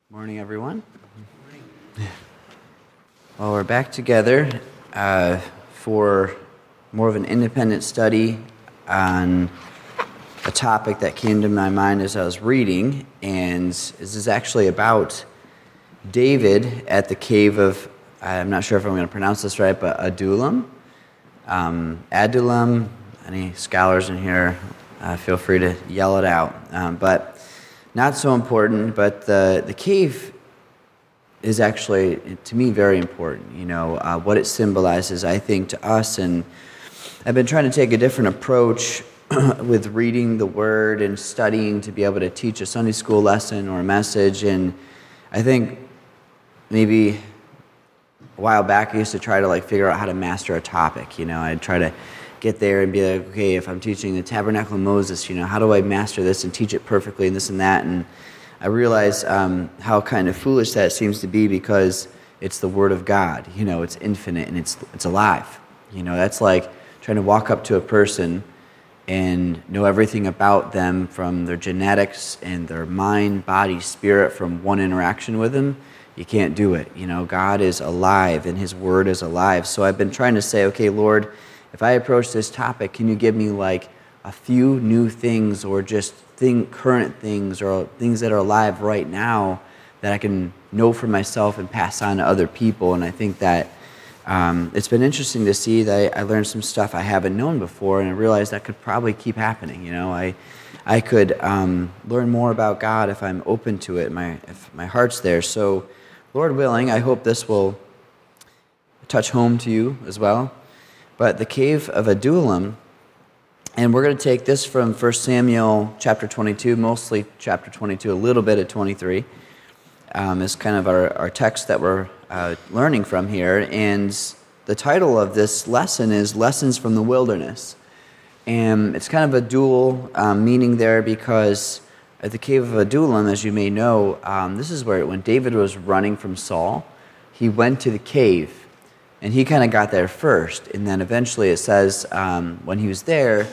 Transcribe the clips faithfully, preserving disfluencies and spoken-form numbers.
Morning, everyone. Well, we're back together uh, for more of an independent study on a topic that came to my mind as I was reading, and this is actually about David at the cave of, I'm not sure if I'm going to pronounce this right, but Adullam. Um, Adullam, any scholars in here, uh, feel free to yell it out. Um, but not so important, but the, the cave is actually, to me, very important. You know, uh, what it symbolizes, I think, to us. And I've been trying to take a different approach with reading the Word and studying to be able to teach a Sunday school lesson or a message. And I think maybe a while back I used to try to like figure out how to master a topic. You know, I'd try to get there and be like, okay, if I'm teaching the Tabernacle of Moses, you know, how do I master this and teach it perfectly and this and that? And I realize um, how kind of foolish that seems to be, because it's the Word of God. You know, it's infinite and it's it's alive. You know, that's like trying to walk up to a person and know everything about them, from their genetics and their mind, body, spirit, from one interaction with them. You can't do it. You know, God is alive and His Word is alive. So I've been trying to say, okay, Lord, if I approach this topic, can you give me like a few new things, or just thing, current things, or things that are alive right now that I can know for myself and pass on to other people? And I think that um, it's been interesting to see that I, I learned some stuff I haven't known before, and I realized that could probably keep happening. You know, I I could um, learn more about God if I'm open to it, my if my heart's there. So, Lord willing, I hope this will touch home to you as well. But the cave of Adullam, and we're going to take this from First Samuel chapter twenty-two, mostly chapter twenty-two, a little bit of twenty-three, um, is kind of our, our text that we're uh, learning from here. And the title of this lesson is Lessons from the Wilderness. And it's kind of a dual um, meaning there, because at the cave of Adullam, as you may know, um, this is where when David was running from Saul, he went to the cave. And he kind of got there first, and then eventually it says um, when he was there,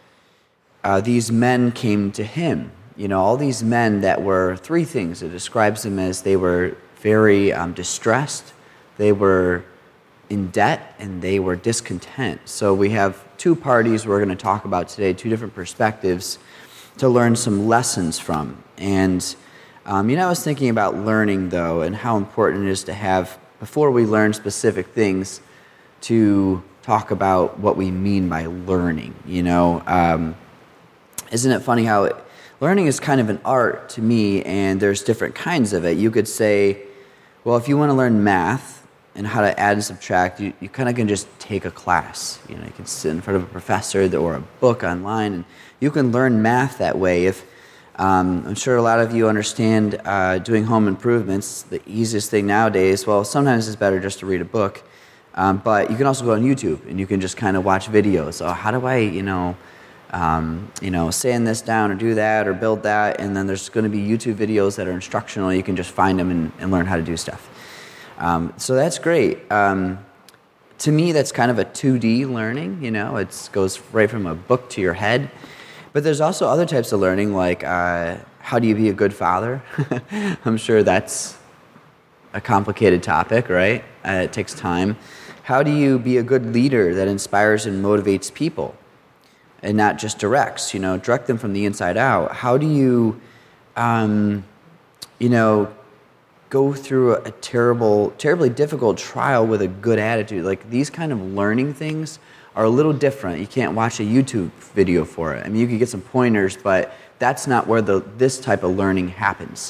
uh, these men came to him. You know, all these men that were three things. It describes them as they were very um, distressed, they were in debt, and they were discontent. So we have two parties we're going to talk about today, two different perspectives to learn some lessons from. And, um, you know, I was thinking about learning, though, and how important it is to have, before we learn specific things, to talk about what we mean by learning. You know, um, isn't it funny how it, learning is kind of an art to me, and there's different kinds of it. You could say, well, if you want to learn math and how to add and subtract, you, you kind of can just take a class. You know, you can sit in front of a professor or a book online, and you can learn math that way. If Um, I'm sure a lot of you understand uh, doing home improvements, the easiest thing nowadays. Well, sometimes it's better just to read a book, um, but you can also go on YouTube and you can just kind of watch videos. Oh, how do I, you know, um, you know, sand this down or do that or build that? And then there's going to be YouTube videos that are instructional. You can just find them and, and learn how to do stuff. Um, so that's great. Um, to me, that's kind of a two D learning. You know, it goes right from a book to your head. But there's also other types of learning, like uh, how do you be a good father? I'm sure that's a complicated topic, right? Uh, it takes time. How do you be a good leader that inspires and motivates people and not just directs, you know, direct them from the inside out? How do you, um, you know, go through a terrible, terribly difficult trial with a good attitude? Like, these kind of learning things are a little different. You can't watch a YouTube video for it. I mean, you could get some pointers, but that's not where the this type of learning happens.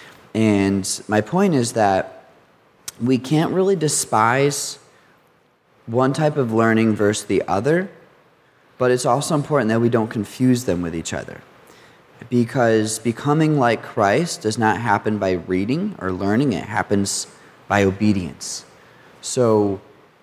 And my point is that we can't really despise one type of learning versus the other, but it's also important that we don't confuse them with each other. Because becoming like Christ does not happen by reading or learning, it happens by obedience. So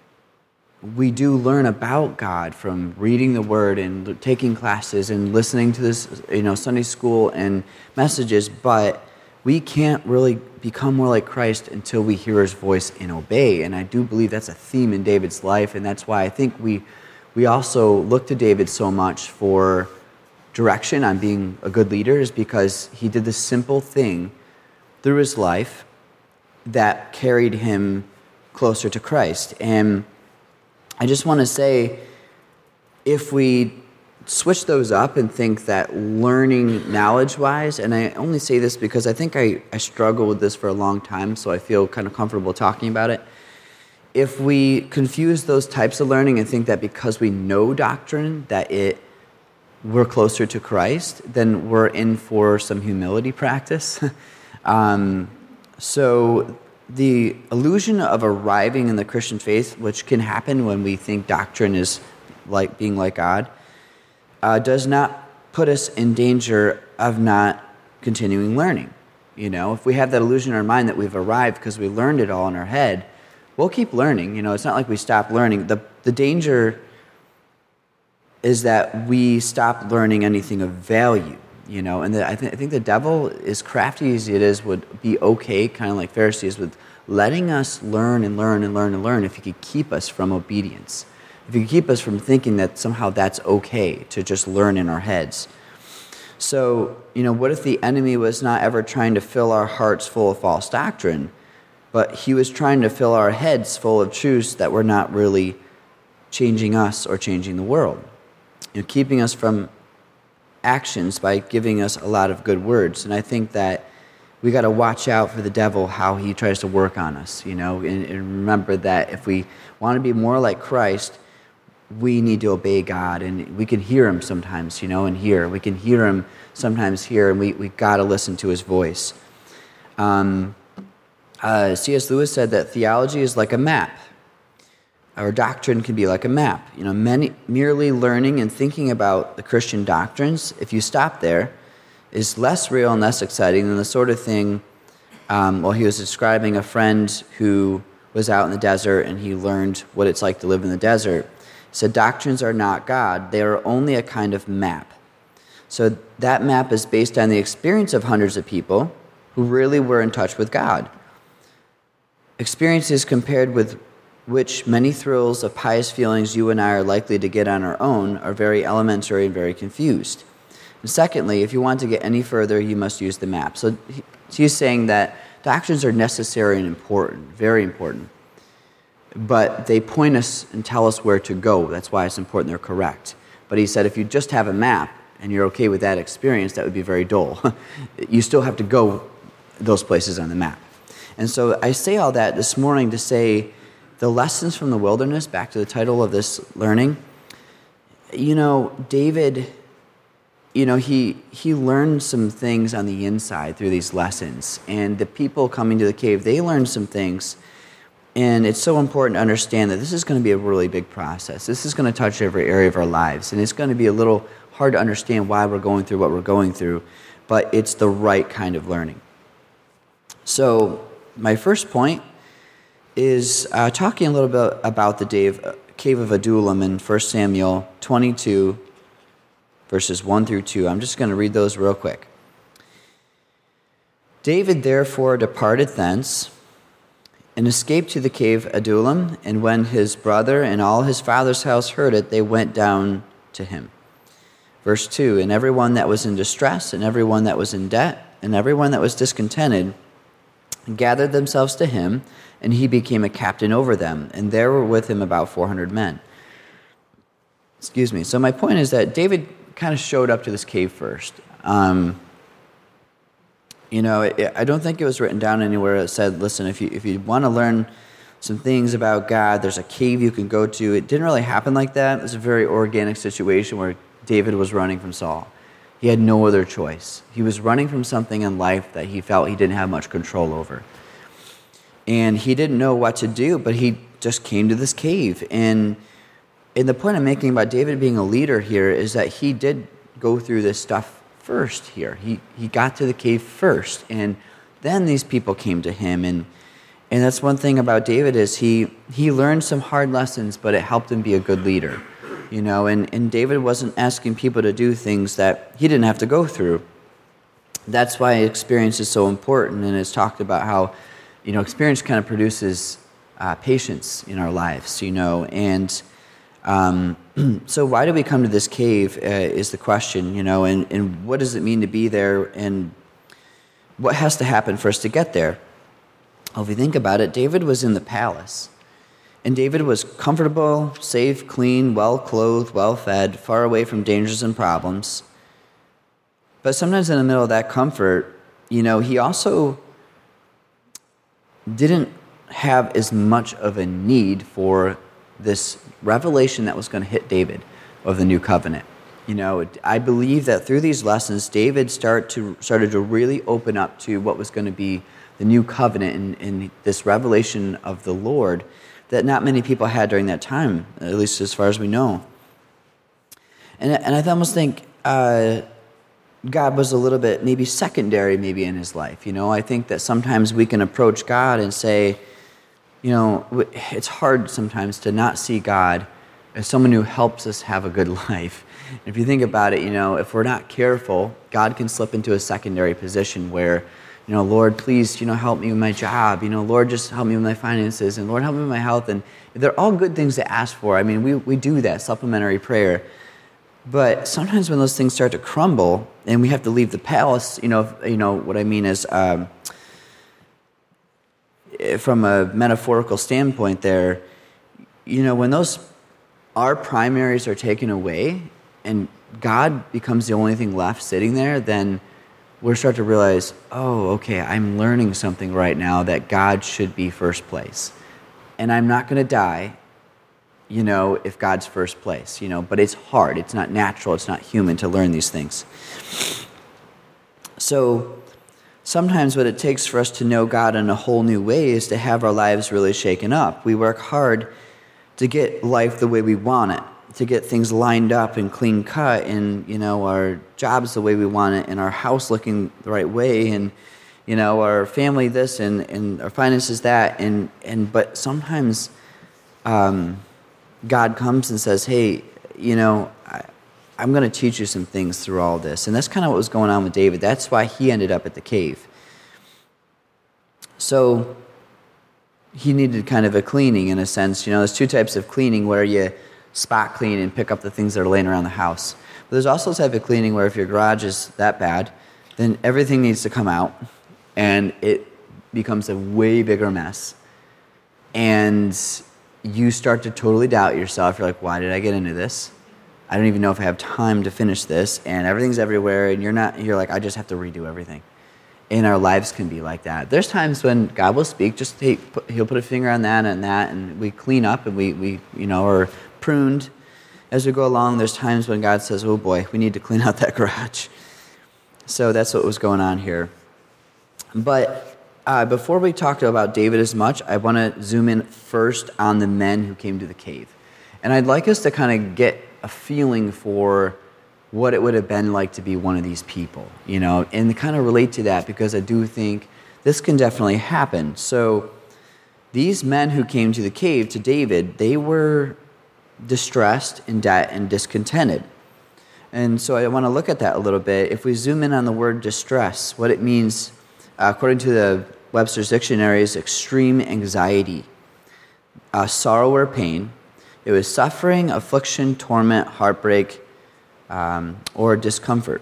we do learn about God from reading the Word and taking classes and listening to this, you know, Sunday school and messages, but we can't really become more like Christ until we hear His voice and obey. And I do believe that's a theme in David's life, and that's why I think we we also look to David so much for direction on being a good leader, is because he did this simple thing through his life that carried him closer to Christ. And I just want to say, if we switch those up and think that learning knowledge-wise, and I only say this because I think I, I struggled with this for a long time, so I feel kind of comfortable talking about it. If we confuse those types of learning and think that because we know doctrine that it we're closer to Christ, then we're in for some humility practice. um, so the illusion of arriving in the Christian faith, which can happen when we think doctrine is like being like God, uh, does not put us in danger of not continuing learning. You know, if we have that illusion in our mind that we've arrived because we learned it all in our head, we'll keep learning. You know, it's not like we stop learning. The the danger is that we stop learning anything of value, you know, and the, I, th- I think the devil, as crafty as it is, would be okay, kind of like Pharisees, with letting us learn and learn and learn and learn if he could keep us from obedience. If he could keep us from thinking that somehow that's okay to just learn in our heads. So, you know, what if the enemy was not ever trying to fill our hearts full of false doctrine, but he was trying to fill our heads full of truths that were not really changing us or changing the world? You know, keeping us from actions by giving us a lot of good words. And I think that we got to watch out for the devil, how he tries to work on us, you know, and, and remember that if we want to be more like Christ, we need to obey God, and we can hear him sometimes, you know, and hear. We can hear him sometimes here, and we, we got to listen to his voice. Um, uh, C S Lewis said that theology is like a map. Our doctrine can be like a map. You know, many, merely learning and thinking about the Christian doctrines, if you stop there, is less real and less exciting than the sort of thing, um, well, he was describing a friend who was out in the desert and he learned what it's like to live in the desert. He said, doctrines are not God. They are only a kind of map. So that map is based on the experience of hundreds of people who really were in touch with God. Experiences compared with which many thrills of pious feelings you and I are likely to get on our own are very elementary and very confused. And secondly, if you want to get any further, you must use the map. So he's saying that doctrines are necessary and important, very important. But they point us and tell us where to go. That's why it's important they're correct. But he said if you just have a map and you're okay with that experience, that would be very dull. You still have to go those places on the map. And so I say all that this morning to say, the lessons from the wilderness, back to the title of this learning, you know, David, you know, he he learned some things on the inside through these lessons. And the people coming to the cave, they learned some things. And it's so important to understand that this is going to be a really big process. This is going to touch every area of our lives. And it's going to be a little hard to understand why we're going through what we're going through. But it's the right kind of learning. So my first point is uh, talking a little bit about the Dave, uh, cave of Adullam in First Samuel twenty-two, verses one through two. I'm just going to read those real quick. David therefore departed thence and escaped to the cave Adullam, and when his brother and all his father's house heard it, they went down to him. Verse two, and everyone that was in distress, and everyone that was in debt, and everyone that was discontented, gathered themselves to him, and he became a captain over them, and there were with him about four hundred men. Excuse me. So my point is that David kind of showed up to this cave first. Um, you know, it, I don't think it was written down anywhere that said, listen, if you if you want to learn some things about God, there's a cave you can go to. It didn't really happen like that. It was a very organic situation where David was running from Saul. He had no other choice. He was running from something in life that he felt he didn't have much control over. And he didn't know what to do, but he just came to this cave. And, and the point I'm making about David being a leader here is that he did go through this stuff first here. He he got to the cave first, and then these people came to him. And and that's one thing about David is he he learned some hard lessons, but it helped him be a good leader. You know, and, and David wasn't asking people to do things that he didn't have to go through. That's why experience is so important, and it's talked about how, you know, experience kind of produces uh, patience in our lives, you know. And um, so why do we come to this cave uh, is the question, you know, and, and what does it mean to be there? And what has to happen for us to get there? Well, if you think about it, David was in the palace. And David was comfortable, safe, clean, well-clothed, well-fed, far away from dangers and problems. But sometimes in the middle of that comfort, you know, he also didn't have as much of a need for this revelation that was going to hit David of the new covenant. You know, I believe that through these lessons, David start to, started to really open up to what was going to be the new covenant and, and this revelation of the Lord that not many people had during that time, at least as far as we know. And, and I almost think uh, God was a little bit maybe secondary maybe in his life. You know, I think that sometimes we can approach God and say, you know, it's hard sometimes to not see God as someone who helps us have a good life. If you think about it, you know, if we're not careful, God can slip into a secondary position where, you know, Lord, please, you know, help me with my job. You know, Lord, just help me with my finances. And Lord, help me with my health. And they're all good things to ask for. I mean, we, we do that, supplementary prayer. But sometimes when those things start to crumble and we have to leave the palace, you know, you know what I mean is um, from a metaphorical standpoint there, you know, when those, our primaries are taken away and God becomes the only thing left sitting there, then we'll start to realize, oh, okay, I'm learning something right now that God should be first place. And I'm not going to die, you know, if God's first place, you know, but it's hard. It's not natural. It's not human to learn these things. So sometimes what it takes for us to know God in a whole new way is to have our lives really shaken up. We work hard to get life the way we want it, to get things lined up and clean cut, and, you know, our jobs the way we want it, and our house looking the right way, and, you know, our family this, and, and our finances that, and, and but sometimes um, God comes and says, hey, you know, I, I'm going to teach you some things through all this. And that's kind of what was going on with David. That's why he ended up at the cave. So he needed kind of a cleaning in a sense. You know, there's two types of cleaning where you spot clean and pick up the things that are laying around the house. But there's also a type of cleaning where if your garage is that bad, then everything needs to come out and it becomes a way bigger mess. And you start to totally doubt yourself. You're like, why did I get into this? I don't even know if I have time to finish this, and everything's everywhere, and you're not, you're like, I just have to redo everything. And our lives can be like that. There's times when God will speak, just hey, put, he'll put a finger on that and that, and we clean up and we, we you know, are pruned as we go along. There's times when God says, oh boy, we need to clean out that garage. So that's what was going on here. But uh, before we talk about David as much, I want to zoom in first on the men who came to the cave. And I'd like us to kind of get a feeling for what it would have been like to be one of these people, you know, and kind of relate to that because I do think this can definitely happen. So these men who came to the cave to David, they were distressed and, di- and discontented. And so I want to look at that a little bit. If we zoom in on the word distress, what it means, uh, according to the Webster's Dictionary, is extreme anxiety, uh, sorrow or pain. It was suffering, affliction, torment, heartbreak, um, or discomfort.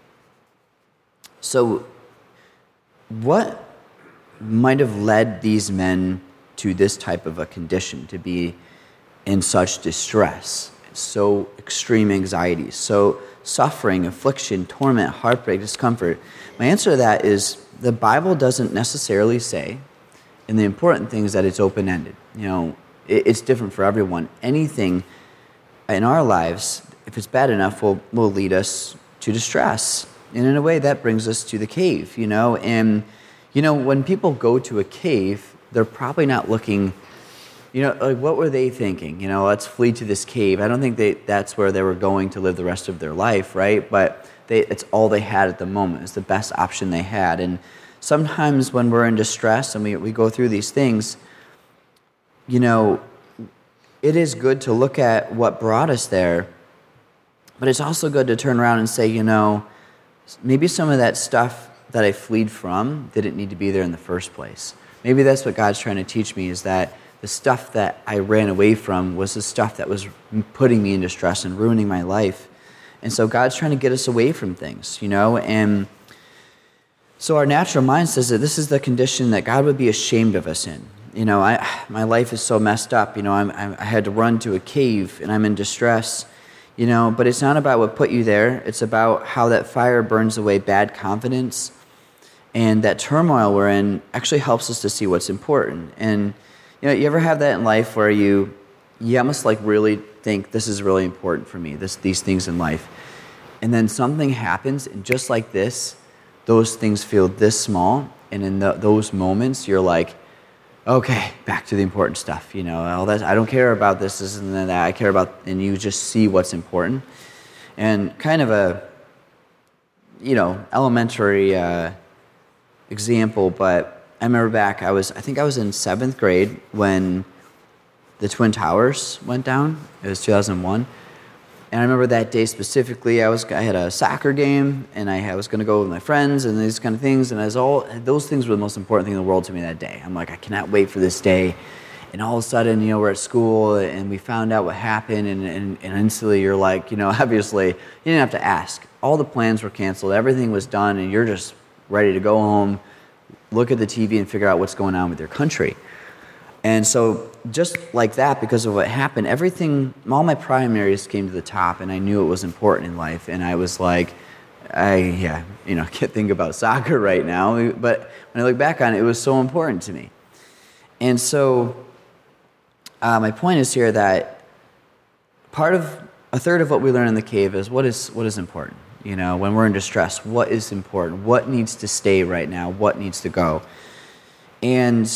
So what might have led these men to this type of a condition, to be in such distress, so extreme anxiety, so suffering, affliction, torment, heartbreak, discomfort? My answer to that is the Bible doesn't necessarily say, and the important thing is that it's open-ended. You know, it's different for everyone. Anything in our lives, if it's bad enough, will will lead us to distress. And in a way, that brings us to the cave, you know. And, you know, when people go to a cave, they're probably not looking, you know, like, what were they thinking? You know, let's flee to this cave. I don't think they that's where they were going to live the rest of their life, right? But they, it's all they had at the moment. It's the best option they had. And sometimes when we're in distress and we, we go through these things, you know, it is good to look at what brought us there, but it's also good to turn around and say, you know, maybe some of that stuff that I fled from didn't need to be there in the first place. Maybe that's what God's trying to teach me, is that the stuff that I ran away from was the stuff that was putting me in distress and ruining my life. And so God's trying to get us away from things, you know, and So our natural mind says that this is the condition that God would be ashamed of us in. You know, I my life is so messed up. You know, I'm, I had to run to a cave and I'm in distress. You know, but it's not about what put you there. It's about how that fire burns away bad confidence, and that turmoil we're in actually helps us to see what's important. And you know, you ever have that in life where you you almost like really think this is really important for me, this these things in life, and then something happens, and just like this, those things feel this small, and in the, those moments, you're like, okay, back to the important stuff. You know, all that I don't care about this, this and that. I care about, and you just see what's important. And kind of a, you know, elementary uh, example, but I remember back. I was, I think I was in seventh grade when the Twin Towers went down. It was two thousand one. And I remember that day specifically, I was I had a soccer game, and I, I was going to go with my friends and these kind of things, and as all those things were the most important thing in the world to me that day. I'm like, I cannot wait for this day. And all of a sudden, you know, we're at school, and we found out what happened, and, and, and instantly you're like, you know, obviously, you didn't have to ask. All the plans were canceled, everything was done, and you're just ready to go home, look at the T V, and figure out what's going on with your country. And so just like that, because of what happened, everything, all my primaries came to the top, and I knew it was important in life. And I was like, I, yeah, you know, can't think about soccer right now. But when I look back on it, it was so important to me. And so uh, my point is here that part of, a third of what we learn in the cave is what is what is important. You know, when we're in distress, what is important? What needs to stay right now? What needs to go? And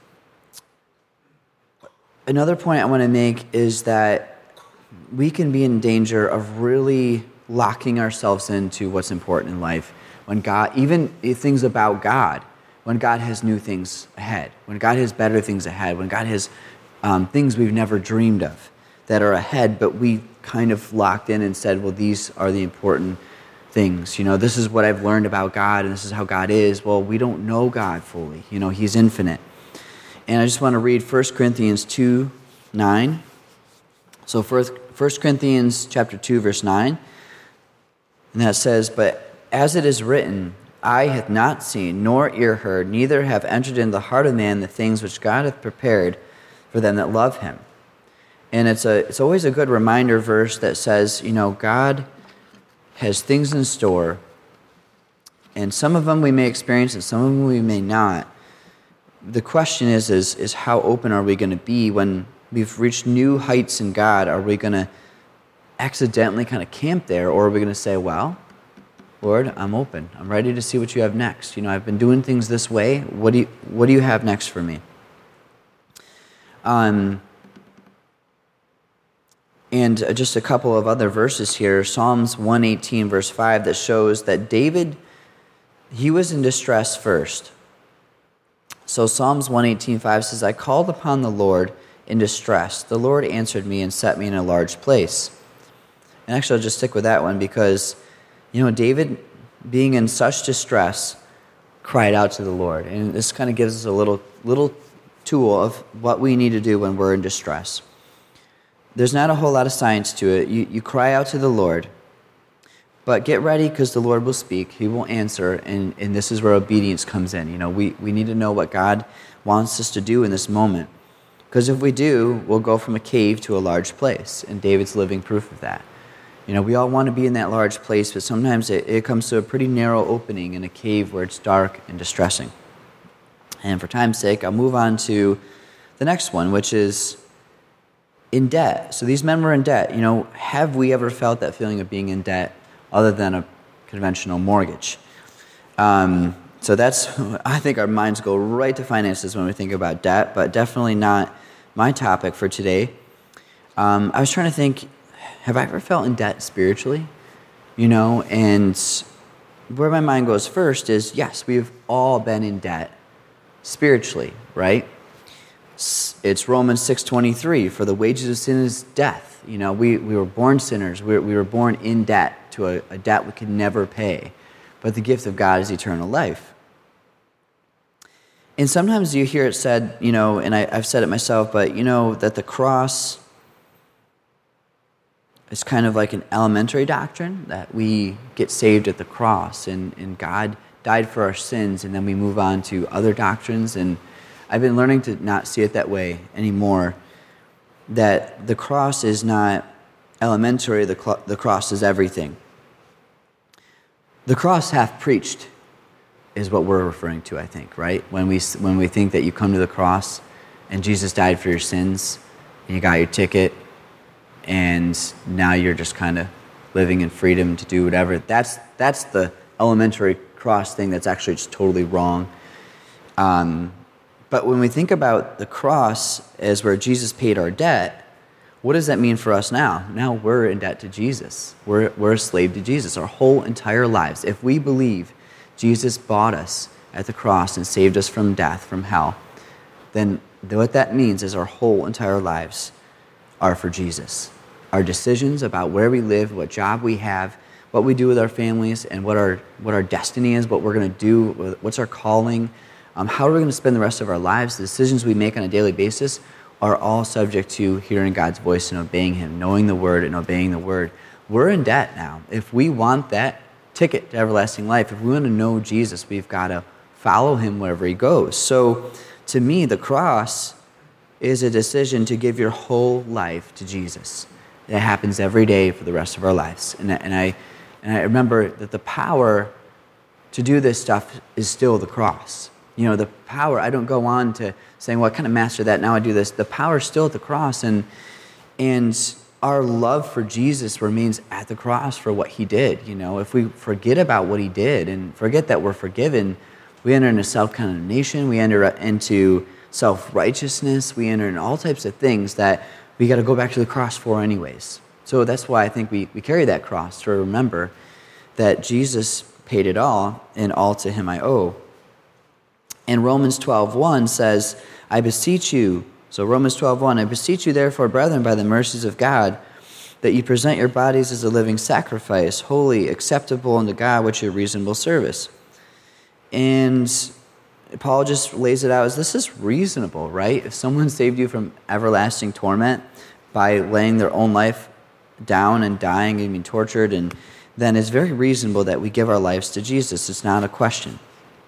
another point I want to make is that we can be in danger of really locking ourselves into what's important in life when God, even things about God, when God has new things ahead, when God has better things ahead, when God has um, things we've never dreamed of that are ahead, but we kind of locked in and said, well, these are the important things. You know, this is what I've learned about God, and this is how God is. Well, we don't know God fully. You know, He's infinite. And I just want to read First Corinthians two, nine. So First Corinthians chapter two, verse nine. And that says, but as it is written, eye hath not seen, nor ear heard, neither have entered into the heart of man the things which God hath prepared for them that love him. And it's a it's always a good reminder verse that says, you know, God has things in store, and some of them we may experience and some of them we may not. The question is, is, is how open are we going to be when we've reached new heights in God? Are we going to accidentally kind of camp there, or are we going to say, well, Lord, I'm open. I'm ready to see what you have next. You know, I've been doing things this way. What do you, what do you have next for me? Um, and just a couple of other verses here. Psalms one eighteen, verse five, that shows that David, he was in distress first. So Psalms one eighteen, five says, I called upon the Lord in distress. The Lord answered me and set me in a large place. And actually, I'll just stick with that one because, you know, David, being in such distress, cried out to the Lord. And this kind of gives us a little little tool of what we need to do when we're in distress. There's not a whole lot of science to it. You, you cry out to the Lord, but get ready because the Lord will speak. He will answer, and, and this is where obedience comes in. You know, we, we need to know what God wants us to do in this moment. Because if we do, we'll go from a cave to a large place, and David's living proof of that. You know, we all want to be in that large place, but sometimes it, it comes to a pretty narrow opening in a cave where it's dark and distressing. And for time's sake, I'll move on to the next one, which is in debt. So these men were in debt. You know, have we ever felt that feeling of being in debt other than a conventional mortgage? Um, so that's, I think our minds go right to finances when we think about debt, but definitely not my topic for today. Um, I was trying to think, have I ever felt in debt spiritually? You know, and where my mind goes first is, yes, we've all been in debt spiritually, right? It's Romans six twenty-three, for the wages of sin is death. You know, we, we were born sinners. We were, we were born in debt to a, a debt we could never pay. But the gift of God is eternal life. And sometimes you hear it said, you know, and I, I've said it myself, but you know, that the cross is kind of like an elementary doctrine, that we get saved at the cross, and, and God died for our sins, and then we move on to other doctrines. And I've been learning to not see it that way anymore, that the cross is not elementary, the, cl- the cross is everything. The cross half preached is what we're referring to, I think, right? When we when we think that you come to the cross and Jesus died for your sins, and you got your ticket, and now you're just kind of living in freedom to do whatever. That's that's the elementary cross thing that's actually just totally wrong. Um, but when we think about the cross as where Jesus paid our debt, what does that mean for us now? Now we're in debt to Jesus. We're, we're a slave to Jesus our whole entire lives. If we believe Jesus bought us at the cross and saved us from death, from hell, then what that means is our whole entire lives are for Jesus. Our decisions about where we live, what job we have, what we do with our families, and what our what our destiny is, what we're going to do, what's our calling, um, how are we going to spend the rest of our lives, the decisions we make on a daily basis are all subject to hearing God's voice and obeying Him, knowing the Word and obeying the Word. We're in debt now. If we want that ticket to everlasting life, if we want to know Jesus, we've got to follow Him wherever He goes. So to me, the cross is a decision to give your whole life to Jesus. That happens every day for the rest of our lives. And, and, I, and I remember that the power to do this stuff is still the cross. You know, the power, I don't go on to saying, well, I kind of mastered that, now I do this. The power is still at the cross, and and our love for Jesus remains at the cross for what He did. You know, if we forget about what He did and forget that we're forgiven, we enter into self-condemnation, we enter into self-righteousness, we enter into all types of things that we got to go back to the cross for anyways. So that's why I think we, we carry that cross, to remember that Jesus paid it all, and all to Him I owe. And Romans twelve one says, I beseech you, so Romans twelve one, I beseech you therefore, brethren, by the mercies of God, that you present your bodies as a living sacrifice, holy, acceptable unto God, which is your reasonable service. And Paul just lays it out as this is reasonable, right? If someone saved you from everlasting torment by laying their own life down and dying and being tortured, and then it's very reasonable that we give our lives to Jesus. It's not a question.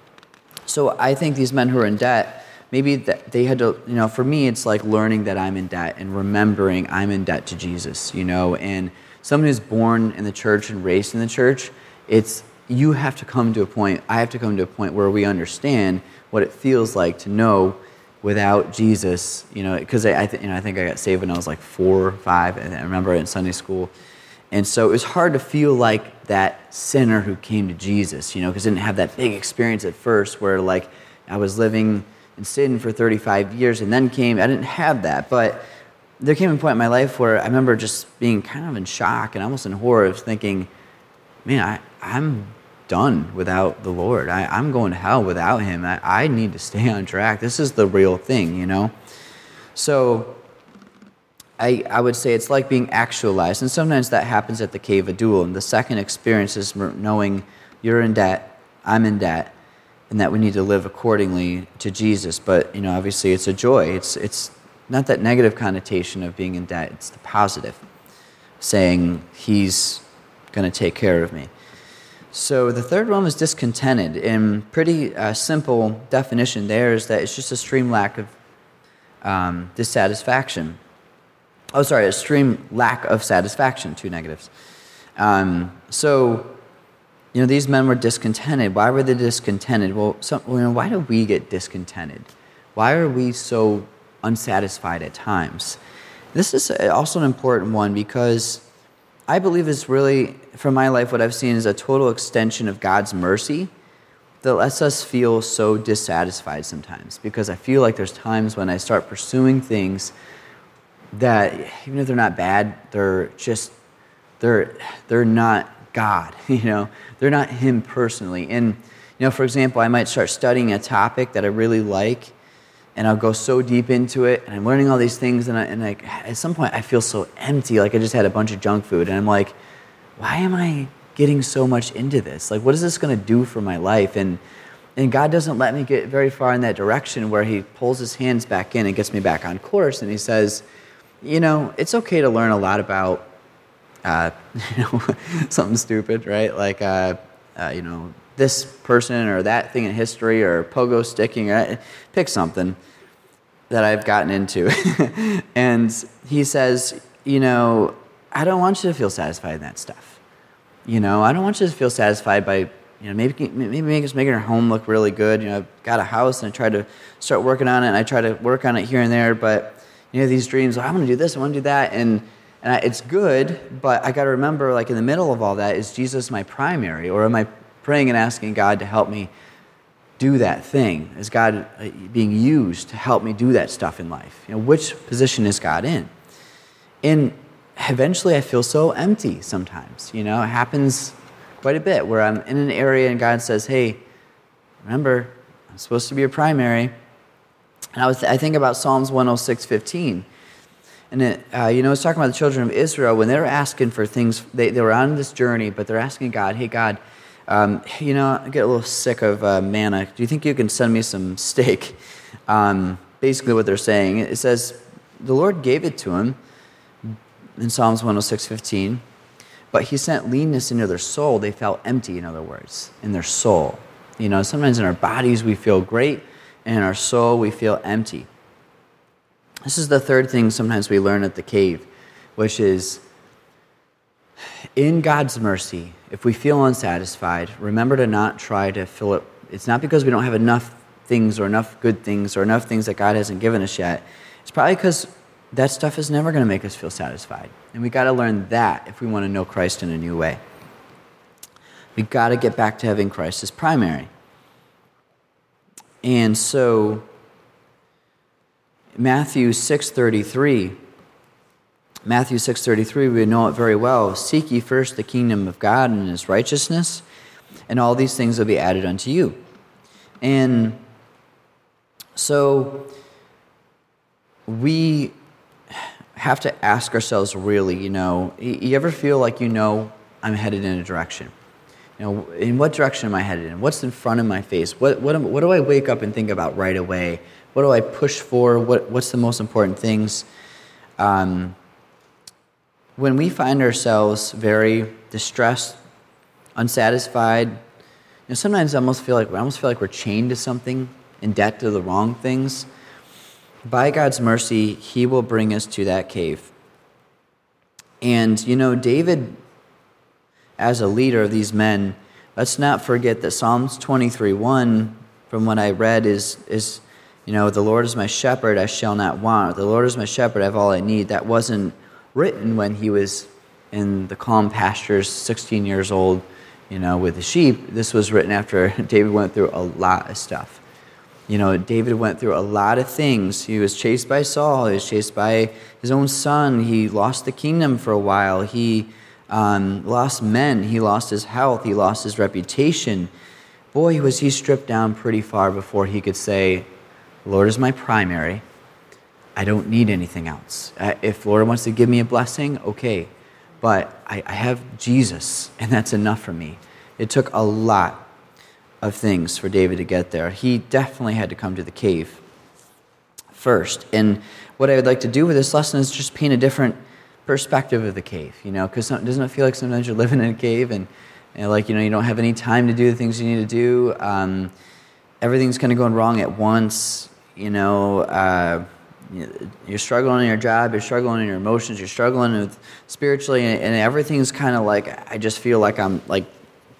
So I think these men who are in debt, maybe they had to, you know, for me, it's like learning that I'm in debt and remembering I'm in debt to Jesus, you know, and someone who's born in the church and raised in the church, it's, you have to come to a point, I have to come to a point where we understand what it feels like to know without Jesus, you know, because I, I, th- you know, I think I got saved when I was like four or five, and I remember in Sunday school. And so it was hard to feel like that sinner who came to Jesus, you know, because I didn't have that big experience at first where, like, I was living in sin for thirty-five years and then came, I didn't have that. But there came a point in my life where I remember just being kind of in shock and almost in horror of thinking, man, I, I'm done without the Lord. I, I'm going to hell without Him. I, I need to stay on track. This is the real thing, you know? So I, I would say it's like being actualized, and sometimes that happens at the Cave of Adullam. The second experience is knowing you're in debt, I'm in debt, and that we need to live accordingly to Jesus. But, you know, obviously it's a joy. It's it's not that negative connotation of being in debt. It's the positive, saying He's going to take care of me. So the third one was discontented, and pretty uh, simple definition there is that it's just a extreme lack of um, dissatisfaction. Oh, sorry, a extreme lack of satisfaction, two negatives. Um, so, you know, these men were discontented. Why were they discontented? Well, some, you know, why do we get discontented? Why are we so unsatisfied at times? This is also an important one because I believe it's really, from my life, what I've seen is a total extension of God's mercy that lets us feel so dissatisfied sometimes, because I feel like there's times when I start pursuing things that, even if they're not bad, they're just, they're they're not God, you know? They're not Him personally. And, you know, for example, I might start studying a topic that I really like, and I'll go so deep into it, and I'm learning all these things, and, I, and I, at some point I feel so empty, like I just had a bunch of junk food, and I'm like, why am I getting so much into this? Like, what is this going to do for my life? And and God doesn't let me get very far in that direction where He pulls His hands back in and gets me back on course, and He says, you know, it's okay to learn a lot about, uh, you know, something stupid, right? Like, uh, uh, you know, this person or that thing in history or pogo sticking, or pick something that I've gotten into. And he says, you know, I don't want you to feel satisfied in that stuff. You know, I don't want you to feel satisfied by, you know, maybe maybe make, making our home look really good. You know, I've got a house and I try to start working on it, and I try to work on it here and there, but, you know, these dreams, oh, I want to do this, I want to do that, and and I, it's good, but I got to remember, like, in the middle of all that, is Jesus my primary, or am I praying and asking God to help me do that thing? Is God being used to help me do that stuff in life? You know, which position is God in? And eventually I feel so empty sometimes. You know, it happens quite a bit where I'm in an area and God says, hey, remember, I'm supposed to be your primary. And I was I think about Psalms one oh six fifteen. And it, uh, you know, it's talking about the children of Israel when they're asking for things. They, they were on this journey, but they're asking God, hey, God, um, you know, I get a little sick of uh, manna. Do you think you can send me some steak? Um, basically what they're saying. It says, the Lord gave it to him in Psalms one oh six fifteen, but he sent leanness into their soul. They felt empty, in other words, in their soul. You know, sometimes in our bodies we feel great, and in our soul we feel empty. This is the third thing sometimes we learn at the cave, which is, in God's mercy, if we feel unsatisfied, remember to not try to fill it. It's not because we don't have enough things or enough good things or enough things that God hasn't given us yet. It's probably because that stuff is never going to make us feel satisfied. And we got to learn that if we want to know Christ in a new way. We got to get back to having Christ as primary. And so Matthew six thirty-three, Matthew six thirty-three, we know it very well. Seek ye first the kingdom of God and his righteousness, and all these things will be added unto you. And so we have to ask ourselves, really, you know, you ever feel like, you know, I'm headed in a direction? You know, in what direction am I headed in? What's in front of my face? What what, am, what do I wake up and think about right away? What do I push for? What What's the most important things? Um, when we find ourselves very distressed, unsatisfied, you know, sometimes I almost feel like we almost feel like we're chained to something, in debt to the wrong things. By God's mercy, he will bring us to that cave. And, you know, David, as a leader of these men, let's not forget that Psalms twenty-three one, from what I read, is, is you know, the Lord is my shepherd, I shall not want. The Lord is my shepherd, I have all I need. That wasn't written when he was in the calm pastures, sixteen years old, you know, with the sheep. This was written after David went through a lot of stuff. You know, David went through a lot of things. He was chased by Saul. He was chased by his own son. He lost the kingdom for a while. He um, lost men. He lost his health. He lost his reputation. Boy, was he stripped down pretty far before he could say, Lord is my primary. I don't need anything else. If Lord wants to give me a blessing, okay. But I, I have Jesus, and that's enough for me. It took a lot of things for David to get there. He definitely had to come to the cave first. And what I would like to do with this lesson is just paint a different perspective of the cave, you know, because doesn't it feel like sometimes you're living in a cave and, and like, you know, you don't have any time to do the things you need to do. Um, everything's kind of going wrong at once, you know, uh, you're struggling in your job, you're struggling in your emotions, you're struggling with spiritually, and, and everything's kind of like, I just feel like I'm like,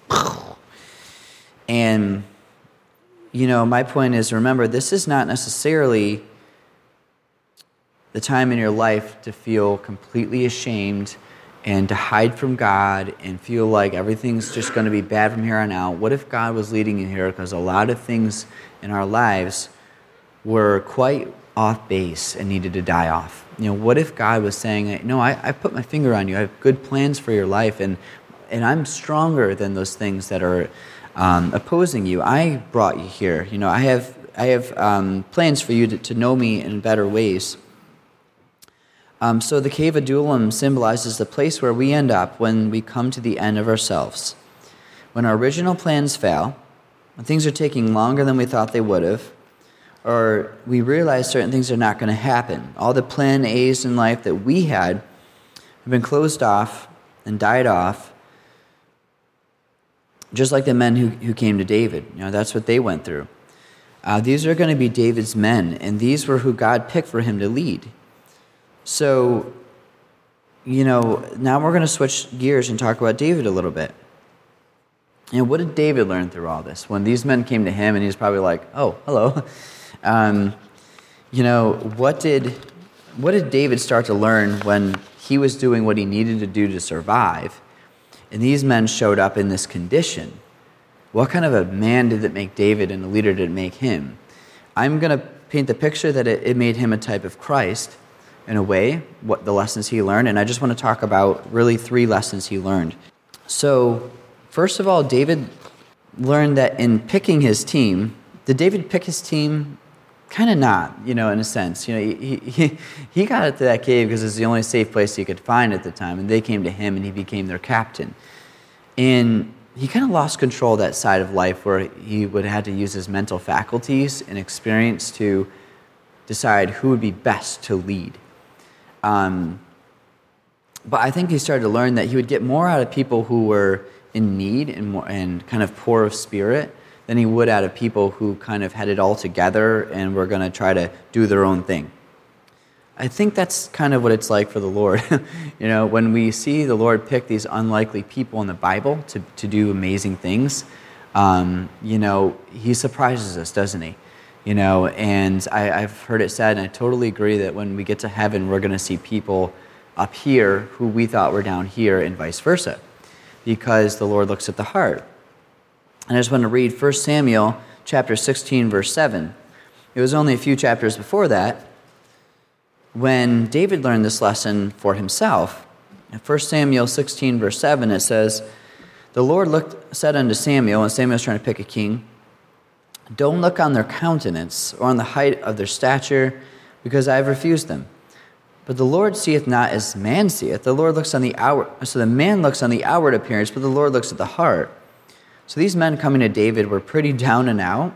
and, you know, my point is, remember, this is not necessarily the time in your life to feel completely ashamed and to hide from God and feel like everything's just going to be bad from here on out. What if God was leading you here? Because a lot of things in our lives were quite off base and needed to die off. You know, what if God was saying, no, I, I put my finger on you. I have good plans for your life, and and I'm stronger than those things that are Um, opposing you. I brought you here. You know, I have I have um, plans for you to, to know me in better ways. Um, so the cave of Adullam symbolizes the place where we end up when we come to the end of ourselves. When our original plans fail, when things are taking longer than we thought they would have, or we realize certain things are not going to happen. All the plan A's in life that we had have been closed off and died off. just like the men who, who came to David. You know, that's what they went through. Uh, these are going to be David's men, and these were who God picked for him to lead. So, you know, now we're going to switch gears and talk about David a little bit. And what did David learn through all this? When these men came to him, and he's probably like, oh, hello. Um, you know, what did what did David start to learn when he was doing what he needed to do to survive, and these men showed up in this condition? What kind of a man did it make David, and a leader did it make him? I'm going to paint the picture that it, it made him a type of Christ, in a way, what the lessons he learned, and I just want to talk about really three lessons he learned. So, first of all, David learned that in picking his team, did David pick his team? Kind of not, you know, in a sense. You know, he, he, he got into that cave because it's the only safe place he could find at the time, and they came to him, and he became their captain. And he kind of lost control of that side of life where he would have had to use his mental faculties and experience to decide who would be best to lead. Um, but I think he started to learn that he would get more out of people who were in need and, more, and kind of poor of spirit than he would out of people who kind of had it all together and were going to try to do their own thing. I think that's kind of what it's like for the Lord. You know, when we see the Lord pick these unlikely people in the Bible to, to do amazing things, um, you know, he surprises us, doesn't he? You know, and I, I've heard it said, and I totally agree, that when we get to heaven, we're going to see people up here who we thought were down here and vice versa, because the Lord looks at the heart. And I just want to read First Samuel chapter sixteen, verse seven. It was only a few chapters before that when David learned this lesson for himself. In First Samuel sixteen, verse seven, it says, "The Lord looked, said unto Samuel," and Samuel's trying to pick a king, "Don't look on their countenance or on the height of their stature, because I have refused them. But the Lord seeth not as man seeth. The Lord looks on the outward, so the man looks on the outward appearance, but the Lord looks at the heart." So these men coming to David were pretty down and out.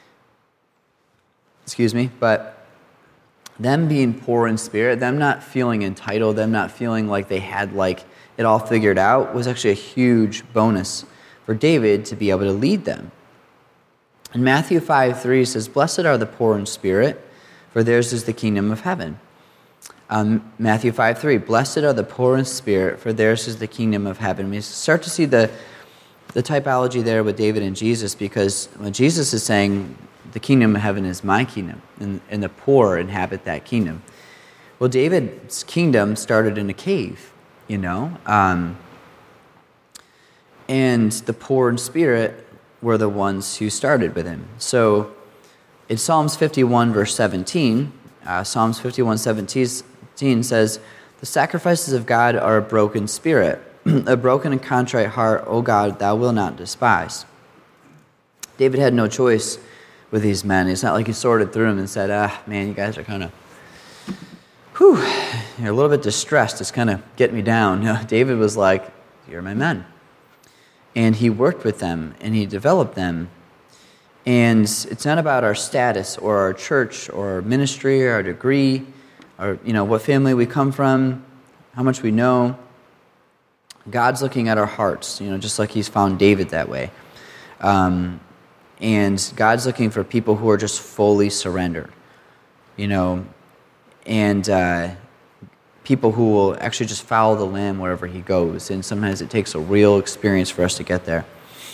Excuse me, but them being poor in spirit, them not feeling entitled, them not feeling like they had like it all figured out, was actually a huge bonus for David to be able to lead them. In Matthew five three says, "Blessed are the poor in spirit, for theirs is the kingdom of heaven." Um, Matthew five three, "Blessed are the poor in spirit, for theirs is the kingdom of heaven." We start to see the the typology there with David and Jesus, because when Jesus is saying, the kingdom of heaven is my kingdom, and, and the poor inhabit that kingdom. Well, David's kingdom started in a cave, you know, um, and the poor in spirit were the ones who started with him. So in Psalms fifty-one, verse seventeen, uh, Psalms fifty-one, seventeen says, "The sacrifices of God are a broken spirit. A broken and contrite heart, O God, thou wilt not despise." David had no choice with these men. It's not like he sorted through them and said, ah, man, you guys are kind of, whew, you're a little bit distressed. It's kind of getting me down. You know, David was like, you're my men. And he worked with them, and he developed them. And it's not about our status or our church or our ministry or our degree or, you know, what family we come from, how much we know. God's looking at our hearts, you know, just like he's found David that way. Um, and God's looking for people who are just fully surrendered, you know, and uh, people who will actually just follow the Lamb wherever he goes. And sometimes it takes a real experience for us to get there.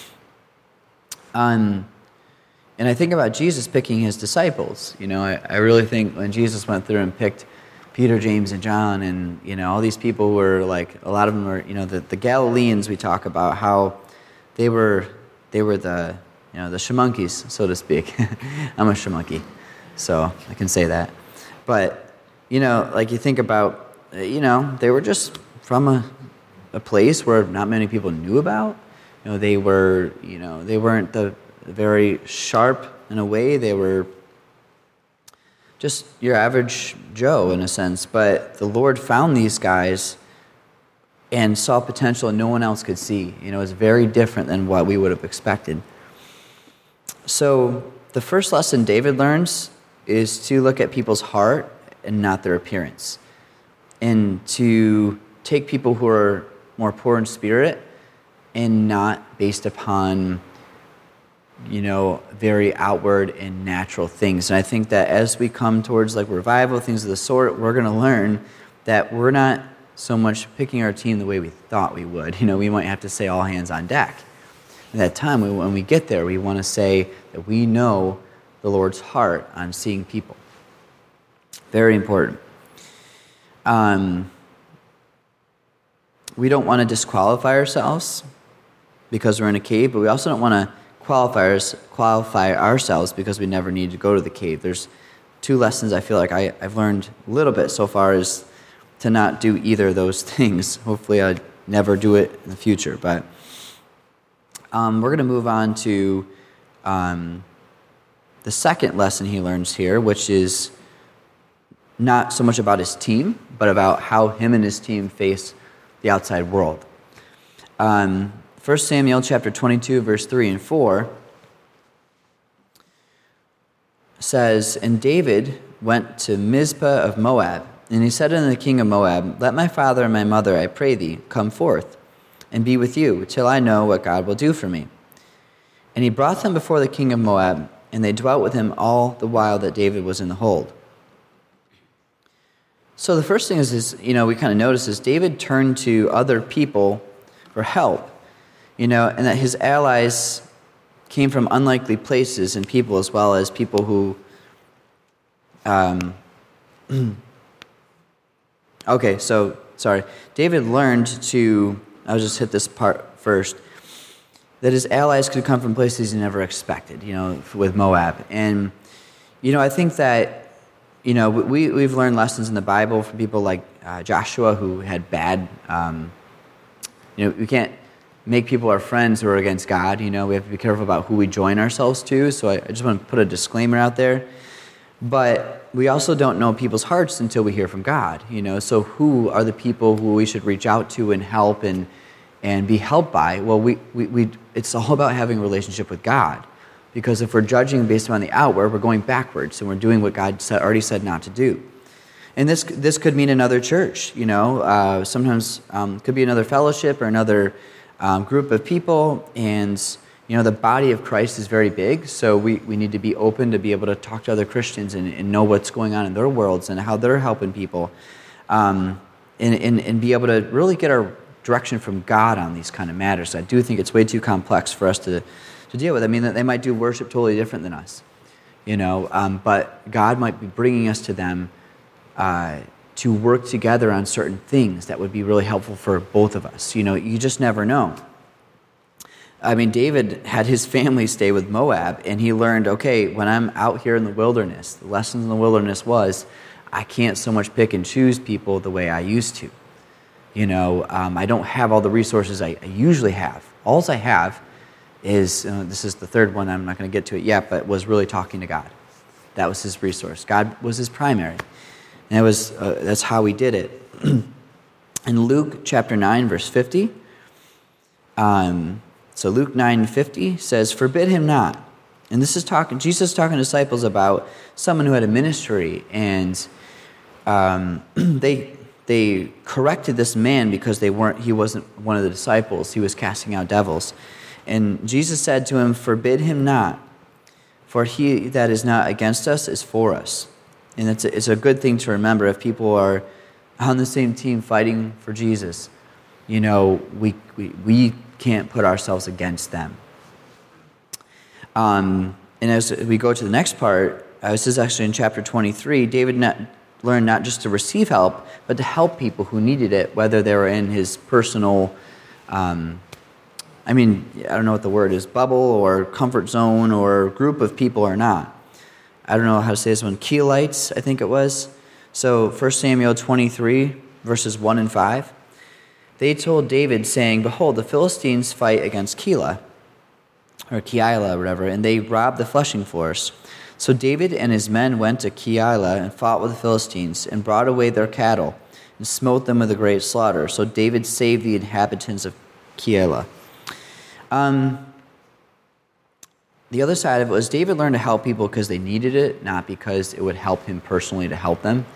Um, and I think about Jesus picking his disciples. You know, I, I really think when Jesus went through and picked Peter, James, and John, and, you know, all these people were like, a lot of them were, you know, the, the Galileans we talk about, how they were, they were the, you know, the shamonkeys, so to speak. I'm a shamonkey, so I can say that. But, you know, like you think about, you know, they were just from a, a place where not many people knew about. You know, they were, you know, they weren't the very sharp in a way. They were just your average Joe in a sense, but the Lord found these guys and saw potential no one else could see. You know, it's very different than what we would have expected. So the first lesson David learns is to look at people's heart and not their appearance, and to take people who are more poor in spirit and not based upon, you know, very outward and natural things. And I think that as we come towards like revival, things of the sort, we're going to learn that we're not so much picking our team the way we thought we would. You know, we might have to say all hands on deck. At that time, when we get there, we want to say that we know the Lord's heart on seeing people. Very important. Um, we don't want to disqualify ourselves because we're in a cave, but we also don't want to qualify, qualify ourselves because we never need to go to the cave. There's two lessons I feel like I, I've learned a little bit so far is to not do either of those things. Hopefully I never do it in the future. But um, we're going to move on to um, the second lesson he learns here, which is not so much about his team, but about how him and his team face the outside world. Um, First Samuel chapter twenty-two, verse three and four says, "And David went to Mizpah of Moab, and he said unto the king of Moab, Let my father and my mother, I pray thee, come forth, and be with you, till I know what God will do for me. And he brought them before the king of Moab, and they dwelt with him all the while that David was in the hold." So the first thing is, is you know, we kind of notice is David turned to other people for help, you know, and that his allies came from unlikely places and people as well as people who, um, okay, so, sorry. David learned to, I'll just hit this part first, that his allies could come from places he never expected, you know, with Moab. And, you know, I think that, you know, we, we've learned lessons in the Bible from people like uh, Joshua who had bad, um, you know, we can't make people our friends who are against God. You know, we have to be careful about who we join ourselves to. So I, I just want to put a disclaimer out there. But we also don't know people's hearts until we hear from God. You know, so who are the people who we should reach out to and help and and be helped by? Well, we we, we it's all about having a relationship with God. Because if we're judging based on the outward, we're going backwards, and we're doing what God said, already said not to do. And this this could mean another church. You know, uh, sometimes um, could be another fellowship or another um, group of people. And you know, the body of Christ is very big, so we, we need to be open to be able to talk to other Christians and, and know what's going on in their worlds and how they're helping people, um, and, and and be able to really get our direction from God on these kind of matters. I do think it's way too complex for us to. to deal with. I mean, that they might do worship totally different than us, you know, um, but God might be bringing us to them uh, to work together on certain things that would be really helpful for both of us. You know, you just never know. I mean, David had his family stay with Moab, and he learned, okay, when I'm out here in the wilderness, the lesson in the wilderness was, I can't so much pick and choose people the way I used to. You know, um, I don't have all the resources I, I usually have. All I have is, uh, this is the third one, I'm not going to get to it yet, but was really talking to God. That was his resource. God was his primary. And it was, uh, that's how he did it. In Luke chapter nine, verse fifty, um, so Luke nine fifty says, "Forbid him not." And this is talking, Jesus is talking to disciples about someone who had a ministry, and um, they they corrected this man because they weren't, he wasn't one of the disciples. He was casting out devils. And Jesus said to him, "Forbid him not, for he that is not against us is for us." And it's a, it's a good thing to remember if people are on the same team fighting for Jesus. You know, we we, we can't put ourselves against them. Um, and as we go to the next part, uh, this is actually in chapter twenty-three, David not, learned not just to receive help, but to help people who needed it, whether they were in his personal um I mean, I don't know what the word is, bubble or comfort zone or group of people or not. I don't know how to say this one. Keelites, I think it was. So First Samuel twenty-three, verses one and five. They told David, saying, "Behold, the Philistines fight against Keilah," or Keilah, or whatever, "and they rob the threshing floors." So David and his men went to Keilah and fought with the Philistines and brought away their cattle and smote them with a great slaughter. So David saved the inhabitants of Keilah. Um, the other side of it was David learned to help people because they needed it, not because it would help him personally to help them.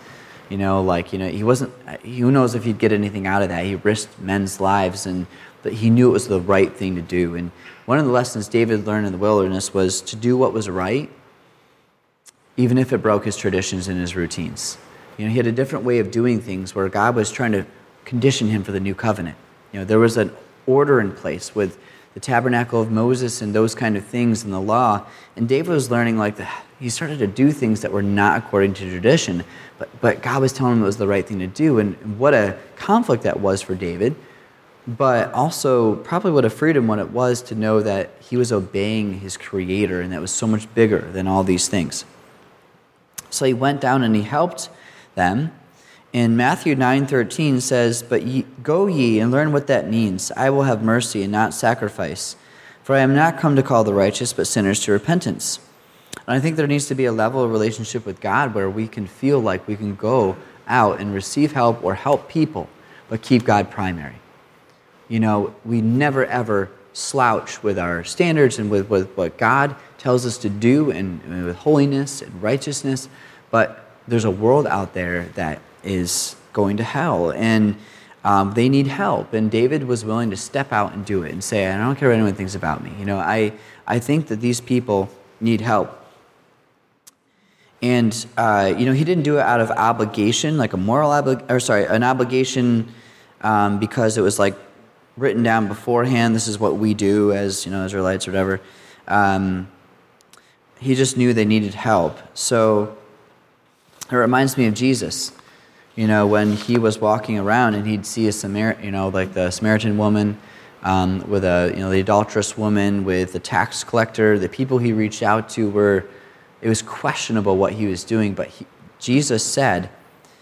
You know, like, you know, he wasn't, who knows if he'd get anything out of that. He risked men's lives, and but he knew it was the right thing to do. And one of the lessons David learned in the wilderness was to do what was right, even if it broke his traditions and his routines. You know, he had a different way of doing things where God was trying to condition him for the new covenant. You know, there was an order in place with the tabernacle of Moses and those kind of things in the law. And David was learning, like, the, he started to do things that were not according to tradition, but, but God was telling him it was the right thing to do. And what a conflict that was for David, but also probably what a freedom what it was to know that he was obeying his Creator, and that was so much bigger than all these things. So he went down and he helped them. In Matthew nine thirteen says, "But ye, go ye and learn what that means. I will have mercy and not sacrifice. For I am not come to call the righteous, but sinners to repentance." And I think there needs to be a level of relationship with God where we can feel like we can go out and receive help or help people, but keep God primary. You know, we never ever slouch with our standards and with, with what God tells us to do, and, and with holiness and righteousness, but there's a world out there that is going to hell, and um, they need help. And David was willing to step out and do it and say, I don't care what anyone thinks about me. You know, I, I think that these people need help. And, uh, you know, he didn't do it out of obligation, like a moral obligation, or sorry, an obligation um, because it was like written down beforehand, this is what we do as, you know, Israelites or whatever. Um, he just knew they needed help. So it reminds me of Jesus. You know, when he was walking around and he'd see a Samar, you know, like the Samaritan woman um, with a, you know, the adulterous woman with the tax collector, the people he reached out to were, it was questionable what he was doing. But he, Jesus said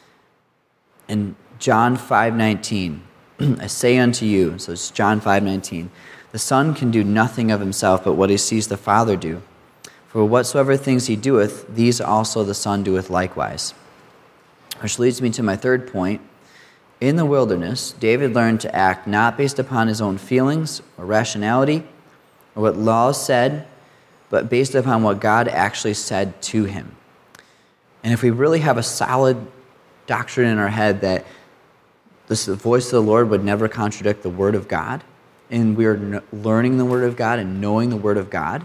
in John five nineteen, I say unto you, so it's John five nineteen, the Son can do nothing of himself but what he sees the Father do. For whatsoever things he doeth, these also the Son doeth likewise. Which leads me to my third point. In the wilderness, David learned to act not based upon his own feelings or rationality or what laws said, but based upon what God actually said to him. And if we really have a solid doctrine in our head that this, the voice of the Lord would never contradict the Word of God, and we are learning the Word of God and knowing the Word of God,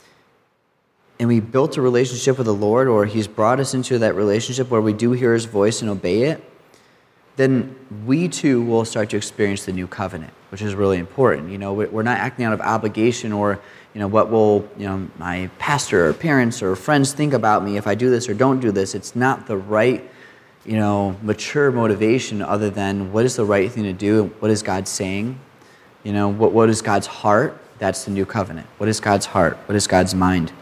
and we built a relationship with the Lord, or he's brought us into that relationship where we do hear his voice and obey it, then we too will start to experience the new covenant, which is really important. You know, we're not acting out of obligation or, you know, what will, you know, my pastor or parents or friends think about me if I do this or don't do this. It's not the right, you know, mature motivation other than what is the right thing to do? What is God saying? You know, what what is God's heart? That's the new covenant. What is God's heart? What is God's mind?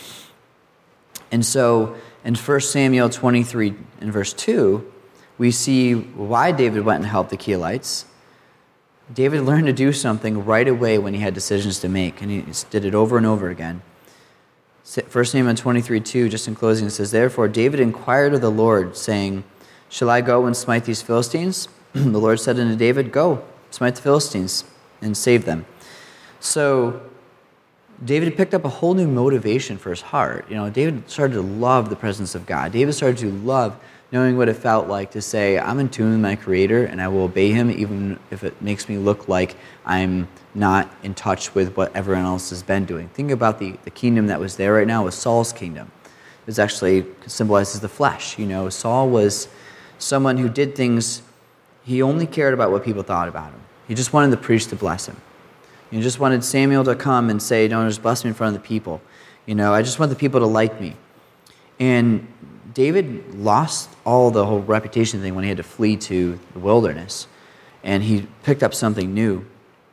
And so in First Samuel twenty-three and verse two, we see why David went and helped the Keelites. David learned to do something right away when he had decisions to make, and he did it over and over again. First Samuel twenty-three two, just in closing, it says, Therefore David inquired of the Lord, saying, Shall I go and smite these Philistines? The Lord said unto David, Go, smite the Philistines, and save them. So David picked up a whole new motivation for his heart. You know, David started to love the presence of God. David started to love knowing what it felt like to say, I'm in tune with my Creator, and I will obey him even if it makes me look like I'm not in touch with what everyone else has been doing. Think about the, the kingdom that was there right now was Saul's kingdom. It was actually symbolizes the flesh. You know, Saul was someone who did things, he only cared about what people thought about him. He just wanted the priest to bless him. He just wanted Samuel to come and say, don't just bless me in front of the people. You know, I just want the people to like me. And David lost all the whole reputation thing when he had to flee to the wilderness. And he picked up something new.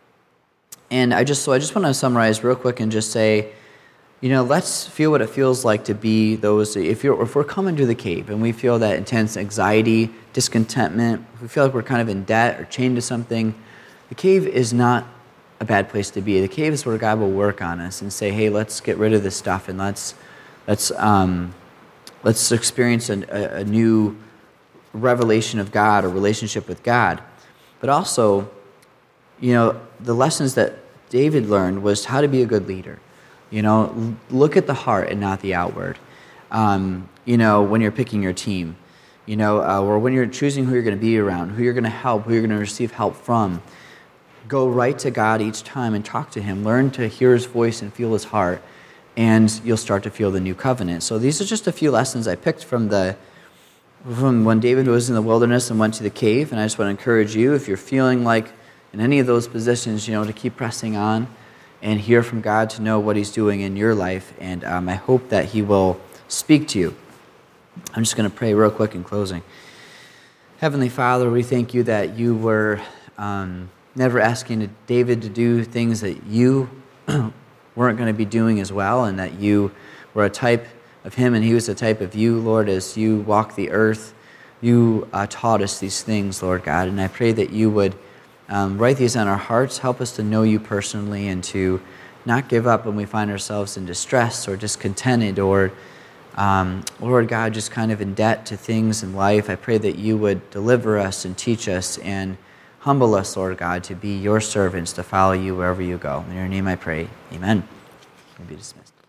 And I just so I just want to summarize real quick and just say, you know, let's feel what it feels like to be those, if you're if we're coming to the cave and we feel that intense anxiety, discontentment, if we feel like we're kind of in debt or chained to something, the cave is not a bad place to be. The cave is where God will work on us and say, hey, let's get rid of this stuff and let's let's um, let's experience a, a new revelation of God or relationship with God. But also, you know, the lessons that David learned was how to be a good leader. You know, look at the heart and not the outward. Um, you know, when you're picking your team, you know, uh, or when you're choosing who you're going to be around, who you're going to help, who you're going to receive help from, go right to God each time and talk to him. Learn to hear his voice and feel his heart, and you'll start to feel the new covenant. So these are just a few lessons I picked from the from when David was in the wilderness and went to the cave. And I just want to encourage you, if you're feeling like in any of those positions, you know, to keep pressing on and hear from God, to know what he's doing in your life. And um, I hope that he will speak to you. I'm just going to pray real quick in closing. Heavenly Father, we thank you that you were um, never asking David to do things that you weren't going to be doing as well, and that you were a type of him and he was a type of you, Lord. As you walk the earth, you uh, taught us these things, Lord God, and I pray that you would um, write these on our hearts, help us to know you personally and to not give up when we find ourselves in distress or discontented or, um, Lord God, just kind of in debt to things in life. I pray that you would deliver us and teach us and humble us, Lord God, to be your servants, to follow you wherever you go. In your name I pray, amen. You may be dismissed.